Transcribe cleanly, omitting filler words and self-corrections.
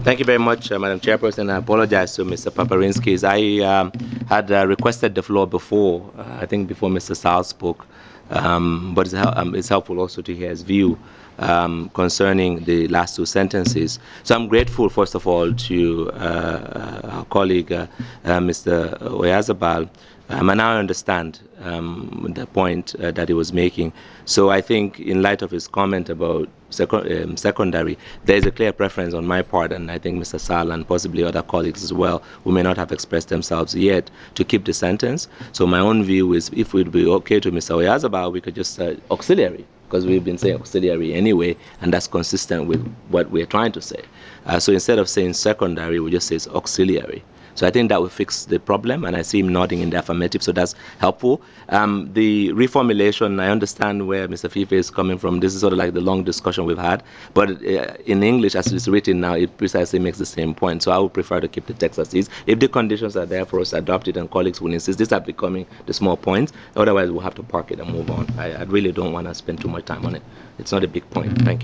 Thank you very much, Madam Chairperson. I apologize to Mr. Paparinskis. I had requested the floor before, I think before Mr. Sal spoke, but it's helpful also to hear his view concerning the last two sentences. So I'm grateful, first of all, to our colleague, Mr. Oyazabal, and now I understand the point that he was making. So I think in light of his comment about secondary, there is a clear preference on my part, and I think Mr. Sal and possibly other colleagues as well, who may not have expressed themselves yet, to keep the sentence. So my own view is, if it would be okay to Mr. Oyazabal, we could just say auxiliary, because we've been saying auxiliary anyway, and that's consistent with what we're trying to say. So instead of saying secondary, we just say it's auxiliary. So I think that will fix the problem, and I see him nodding in the affirmative, so that's helpful. The reformulation, I understand where Mr. Fife is coming from. This is sort of like the long discussion we've had, but in English, as it's written now, it precisely makes the same point. So I would prefer to keep the text as is. If the conditions are there for us to adopt it, and colleagues will insist, these are becoming the small points. Otherwise, we'll have to park it and move on. I really don't want to spend too much time on it. It's not a big point. Thank you.